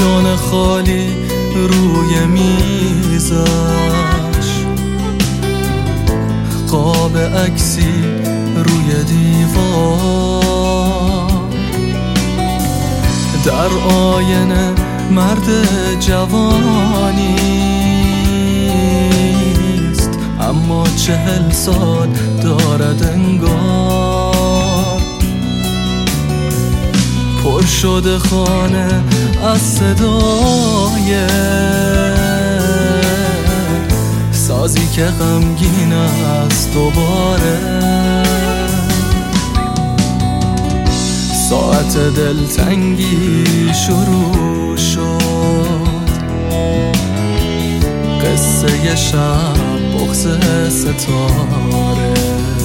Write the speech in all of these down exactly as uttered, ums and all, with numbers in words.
جان خالی روی میزش، قاب عکسی روی دیوار، در آینه مرد جوانیست اما چهل سال دارد انگار. پر شده خانه از صدای سازی که غمگین است دوباره. ساعت دلتنگی شروع شد، قصه شب بغض ستاره.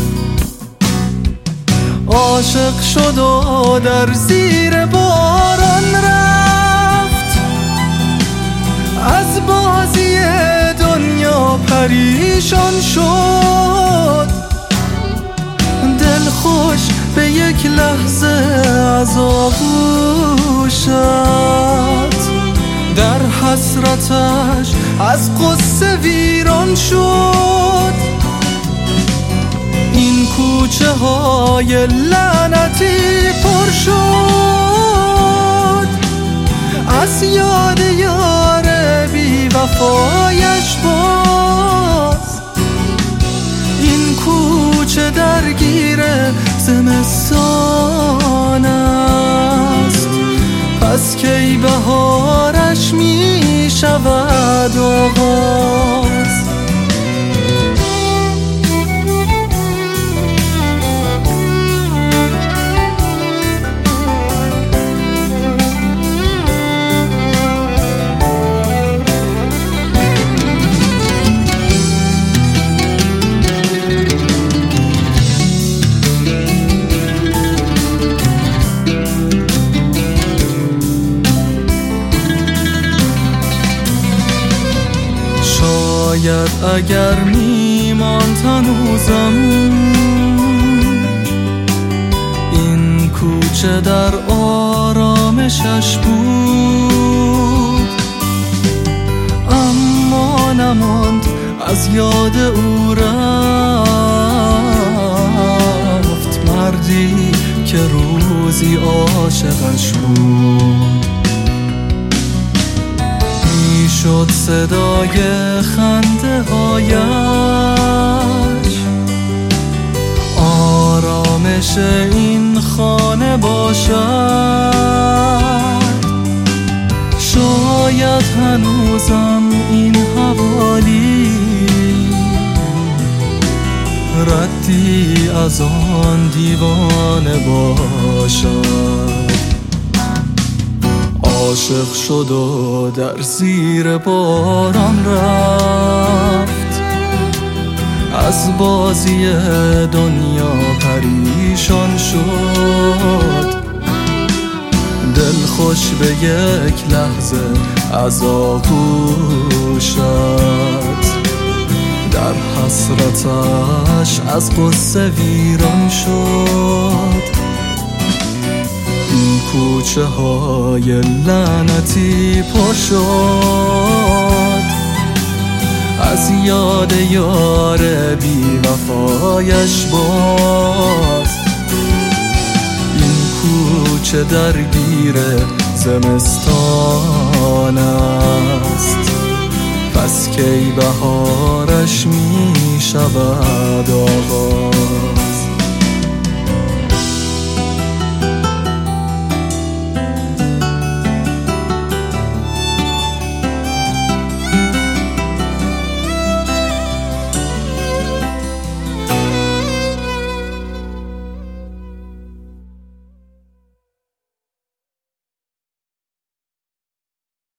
عاشق شد و در زیر باران رفت، از بازی دنیا پریشان شد. دل خوش به یک لحظه از آغوشت، در حسرتش از قصه ویران شد. این کوچه های لعنتی پر شد از یاد یار بی وفایش باز. این کوچه درگیر زمستان است، پس کی بهارش می شود آغاز. شاید اگر میماند هنوزم این کوچه در آرامشش بود، اما نماند از یاد او رفت مردی که روزی عاشقش بود. شد صدای خنده هایش آرامش این خانه باشد. شاید هنوزم این حوالی ردی از آن دیوانه باشد. عاشق شد و در زیر باران رفت، از بازی دنیا پریشان شد. دل خوش به یک لحظه از آغوشت، در حسرتش از قصه ویران شد. این کوچه های لعنتی پر شد از یاد یار بی وفایش باز. این کوچه درگیر زمستان است، پس کی بهارش می شود آغاز.